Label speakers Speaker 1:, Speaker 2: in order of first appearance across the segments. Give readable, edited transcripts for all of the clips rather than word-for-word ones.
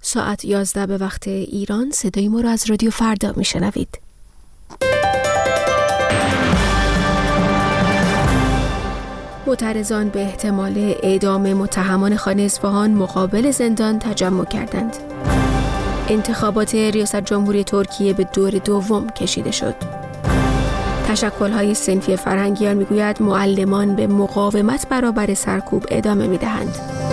Speaker 1: ساعت 11 به وقت ایران صدای ما را از رادیو فردا میشنوید. معترضان به احتمال اعدام متهمان خانه اصفهان مقابل زندان تجمع کردند. انتخابات ریاست جمهوری ترکیه به دور دوم کشیده شد. تشکل‌های صنفی فرهنگیان میگوید معلمان به مقاومت برابر سرکوب ادامه میدهند.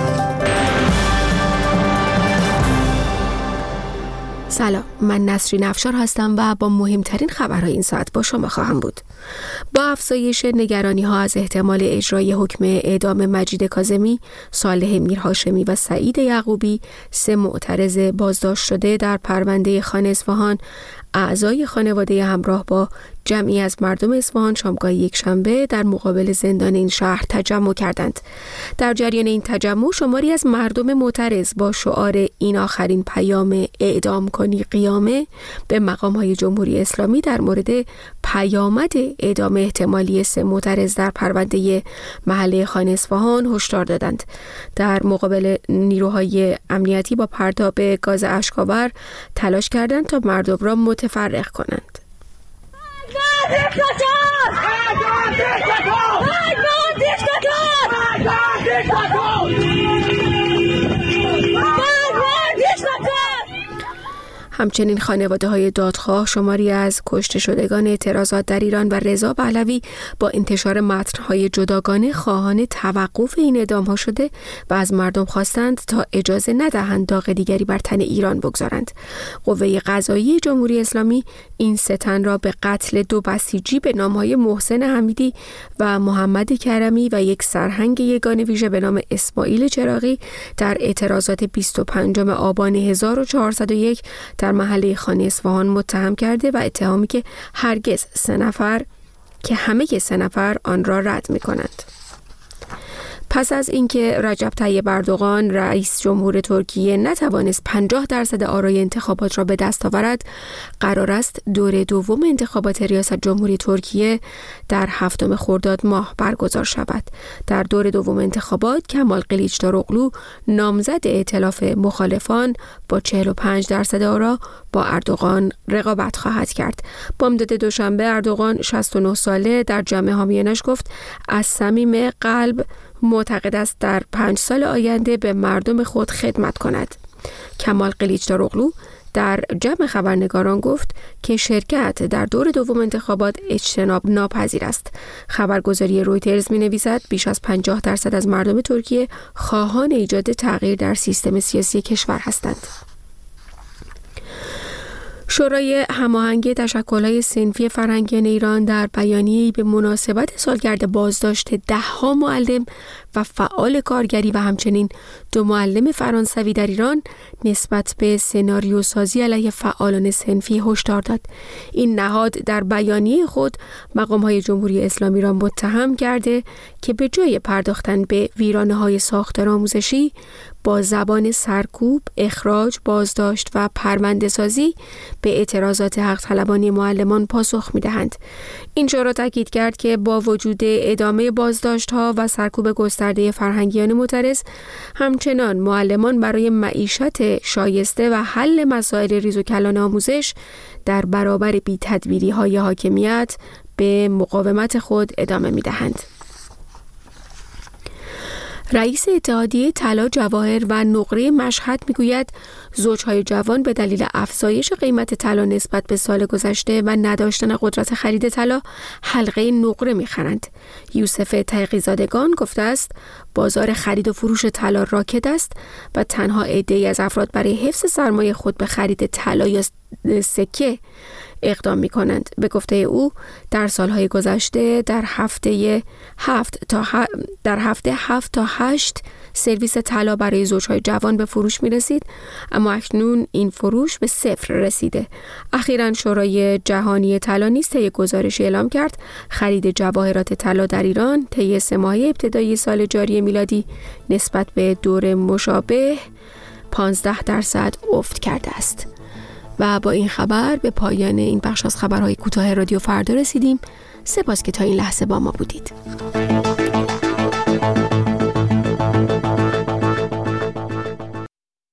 Speaker 1: سلام، من نسرین افشار هستم و با مهمترین خبرهای این ساعت با شما خواهم بود. با افزایش نگرانی‌ها از احتمال اجرای حکم اعدام مجید کاظمی، صالح میرهاشمی و سعید یعقوبی، 3 معترض بازداشت شده در پرونده خانه اصفهان، اعضای خانواده همراه با جمعی از مردم اصفهان شامگاه یکشنبه در مقابل زندان این شهر تجمع کردند. در جریان این تجمع شماری از مردم معترض با شعار این آخرین پیام اعدام کنی قیامه به مقام‌های جمهوری اسلامی در مورد پیامد اعدام احتمالی 3 معترض در پرونده محله خانه اصفهان هشدار دادند. در مقابل نیروهای امنیتی با پرتاب گاز اشک‌آور تلاش کردند تا مردم را متفرق کنند. همچنین خانواده‌های دادخواه شماری از کشته شدگان اعتراضات در ایران و رضا پهلوی با انتشار متن‌های جداگانه خواهان توقف این اعدام‌ها شده و از مردم خواستند تا اجازه ندهند داغ دیگری بر تن ایران بگذارند. قوه قضاییه جمهوری اسلامی این 3 تن را به قتل 2 بسیجی به نام‌های محسن حمیدی و محمد کرمی و یک سرهنگ یگانه ویژه به نام اسماعیل چراغی در اعتراضات 25 آبان 1401 در محله خانه اصفهان متهم کرده و اتهامی که هرگز 3 نفر که همه 3 نفر آن را رد می‌کنند. پس از اینکه رجب طیب اردوغان رئیس جمهور ترکیه نتوانست 50% آرای انتخابات را به دست آورد، قرار است دور دوم انتخابات ریاست جمهوری ترکیه در 7 خرداد ماه برگزار شود. در دور دوم انتخابات کمال کلیچداروغلو نامزد ائتلاف مخالفان با 45% آرا با اردوغان رقابت خواهد کرد. بامداد دوشنبه اردوغان 69 ساله در جمع حامیانش گفت از صمیم قلب معتقد است در 5 سال آینده به مردم خود خدمت کند. کمال کلیچداروغلو در جمع خبرنگاران گفت که شرکت در دور دوم انتخابات اجتناب ناپذیر است. خبرگزاری رویترز می‌نویسد بیش از 50% از مردم ترکیه خواهان ایجاد تغییر در سیستم سیاسی کشور هستند. شورای هماهنگ تشکل‌های صنفی فرهنگیان ایران در بیانیه‌ای به مناسبت سالگرد بازداشت 10 معلم و فعال کارگری و همچنین 2 معلم فرانسوی در ایران نسبت به سناریو سازی علیه فعالان صنفی هشدار داد. این نهاد در بیانیه خود مقام‌های جمهوری اسلامی را متهم کرده که به جای پرداختن به ویرانه‌های ساختار آموزشی با زبان سرکوب، اخراج، بازداشت و پرونده‌سازی به اعتراضات حق طلبانی معلمان پاسخ می‌دهند. این شورا تاکید کرد که با وجود ادامه بازداشت‌ها و سرکوب گسترده فرهنگیان معترض، همچنان معلمان برای معیشت شایسته و حل مسائل ریز و کلان آموزش در برابر بی‌تدبیری‌های حاکمیت به مقاومت خود ادامه می‌دهند. رئیس اتحادیه طلا، جواهر و نقره مشهد میگوید زوجهای جوان به دلیل افزایش قیمت طلا نسبت به سال گذشته و نداشتن قدرت خرید طلا حلقه نقره میخرند. یوسف تقی‌زادگان گفته است بازار خرید و فروش طلا راکد است و تنها عده‌ای از افراد برای حفظ سرمایه خود به خرید طلا یا سکه اقدام می کنند. به گفته او در سالهای گذشته در هفته 7 تا 8 سرویس طلا برای زوجهای جوان به فروش می رسید، اما اکنون این فروش به 0 رسیده. اخیراً شورای جهانی طلا نیز طی گزارشی اعلام کرد خرید جواهرات طلا در ایران طی 3 ماهه ابتدایی سال جاری میلادی نسبت به دور مشابه 15% افت کرده است. و با این خبر به پایان این بخش از خبرهای کوتاه رادیو فردا رسیدیم. سپاس که تا این لحظه با ما بودید.